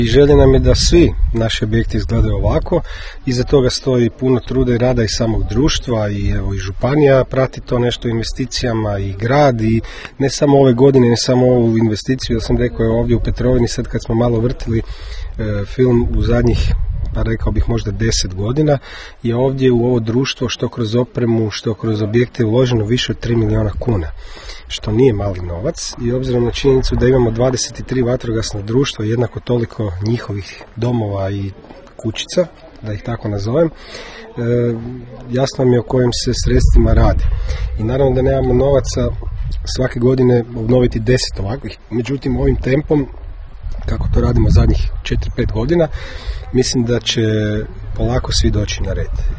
I želja nam je da svi naši objekti izgledaju ovako. Iza toga stoji puno truda i rada i samog društva i evo i županija prati to nešto investicijama i grad i ne samo ove godine, ne samo ovu investiciju, ja sam rekao je ovdje u Petrovini sad kad smo malo vrtili film u zadnjih pa rekao bih možda 10 godina, je ovdje u ovo društvo što kroz opremu, što kroz objekte uloženo više od 3 milijuna kuna, što nije mali novac i obzirom na činjenicu da imamo 23 vatrogasna društva, jednako toliko njihovih domova i kućica, da ih tako nazovem, jasno mi je o kojim se sredstvima radi. I naravno da nemamo novaca svake godine obnoviti 10 ovakvih, međutim ovim tempom, kako to radimo zadnjih 4-5 godina, mislim da će polako svi doći na red.